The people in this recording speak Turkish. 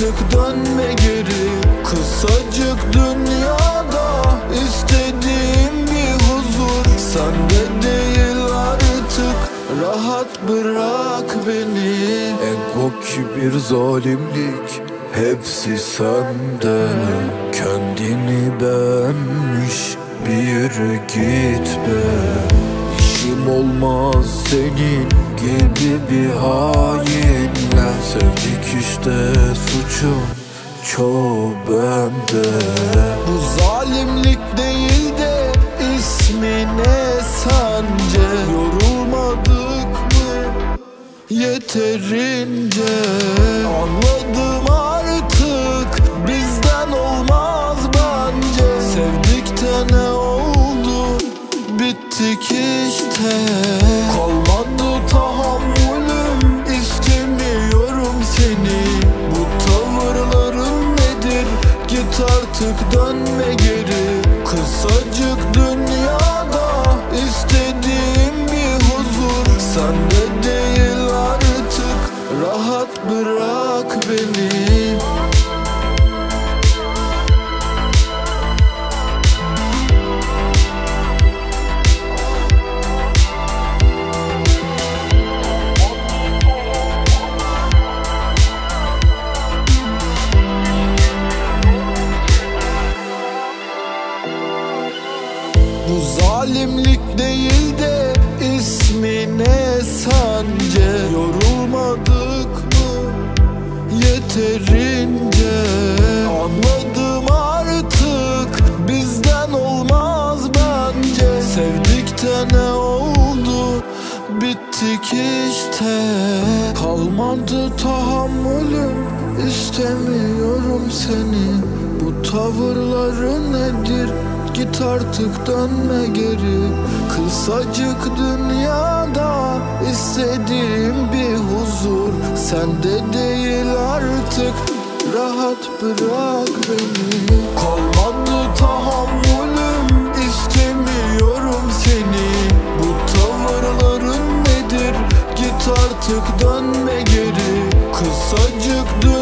artık dönme geri. Kısacık dünyada istediğim bir huzur sende değil artık, rahat bırak beni. Ego, kibir, zalimlik hepsi sende. Kendini beğenmiş bir yürü git be. İşim olmaz senin gibi bir hainle. Sevdik işte, suçum çoğu bende. Bu zalimlik değil de ismi ne sence? Yorulmadık mı yeterince? Anladım artık bizden olmaz bence. Sevdik de ne oldu, bittik işte. Kalmadı tahammülüm, istemiyorum seni. Bu tavırların nedir, git artık dönme geri. Kısacık dünyada istediğim bir huzur sende değil artık, rahat bırak beni. Bu zalimlik değil de ismi ne sence? Yorulmadık mı yeterince? Anladım artık bizden olmaz bence. Sevdik de ne oldu, bittik işte. Kalmadı tahammülüm, istemiyorum seni. Bu tavırların nedir, git artık dönme geri. Kısacık dünyada istediğim bir huzur sende değil artık, rahat bırak beni. Kalmadı tahammülüm, istemiyorum seni. Bu tavırların nedir, git artık dönme geri. Kısacık dünyada